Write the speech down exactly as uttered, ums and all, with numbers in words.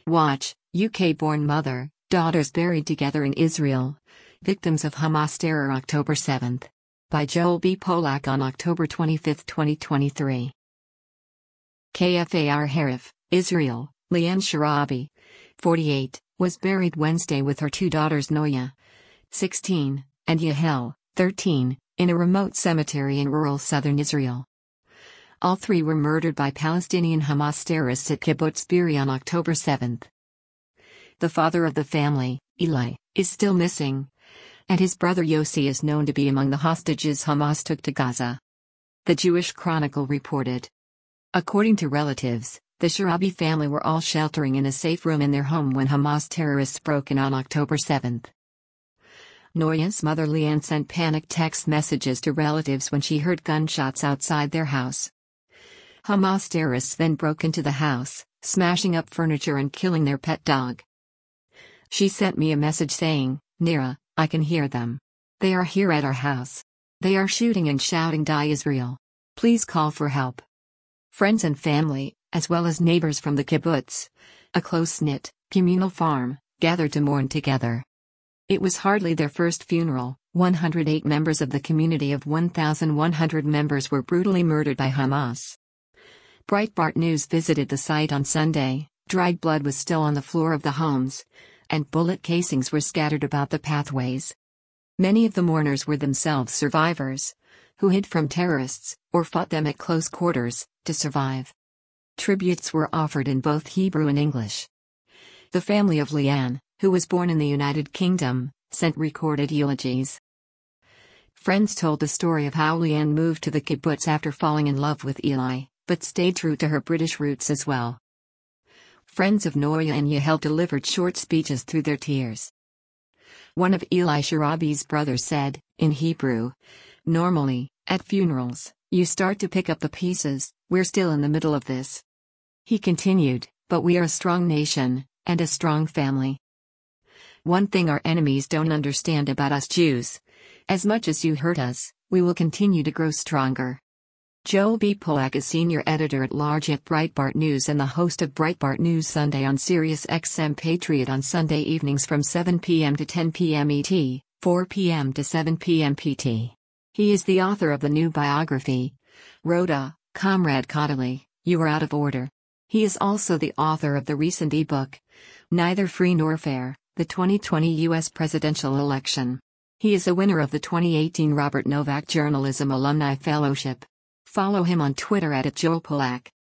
Watch, U K-born mother, daughters buried together in Israel. Victims of Hamas terror October seventh. By Joel B. Polak on October twenty-fifth, twenty twenty-three. Kfar Harif, Israel, Lian Sharabi, forty-eight, was buried Wednesday with her two daughters Noya, sixteen, and Yahel, thirteen, in a remote cemetery in rural southern Israel. All three were murdered by Palestinian Hamas terrorists at Kibbutz Be'eri on October seventh. The father of the family, Eli, is still missing, and his brother Yossi is known to be among the hostages Hamas took to Gaza. The Jewish Chronicle reported. According to relatives, the Sharabi family were all sheltering in a safe room in their home when Hamas terrorists broke in on October seventh. Noya's mother Lian sent panicked text messages to relatives when she heard gunshots outside their house. Hamas terrorists then broke into the house, smashing up furniture and killing their pet dog. She sent me a message saying, "Nira, I can hear them. They are here at our house. They are shooting and shouting, 'Die Israel. Please call for help.'" Friends and family, as well as neighbors from the kibbutz, a close-knit, communal farm, gathered to mourn together. It was hardly their first funeral. one hundred eight members of the community of one thousand one hundred members were brutally murdered by Hamas. Breitbart News visited the site on Sunday. Dried blood was still on the floor of the homes, and bullet casings were scattered about the pathways. Many of the mourners were themselves survivors, who hid from terrorists, or fought them at close quarters, to survive. Tributes were offered in both Hebrew and English. The family of Lian, who was born in the United Kingdom, sent recorded eulogies. Friends told the story of how Lian moved to the kibbutz after falling in love with Eli, but stayed true to her British roots as well. Friends of Noya and Yahel delivered short speeches through their tears. One of Eli Sharabi's brothers said, in Hebrew, "Normally, at funerals, you start to pick up the pieces. We're still in the middle of this." He continued, "But we are a strong nation, and a strong family. One thing our enemies don't understand about us Jews: as much as you hurt us, we will continue to grow stronger." Joel B. Polak is senior editor-at-large at Breitbart News and the host of Breitbart News Sunday on Sirius X M Patriot on Sunday evenings from seven p m to ten p m E T, four p m to seven p m P T. He is the author of the new biography, Rhoda, Comrade Kodaly, You Are Out of Order. He is also the author of the recent e-book, Neither Free Nor Fair, the twenty twenty U S Presidential Election. He is a winner of the twenty eighteen Robert Novak Journalism Alumni Fellowship. Follow him on Twitter at Joel Polak.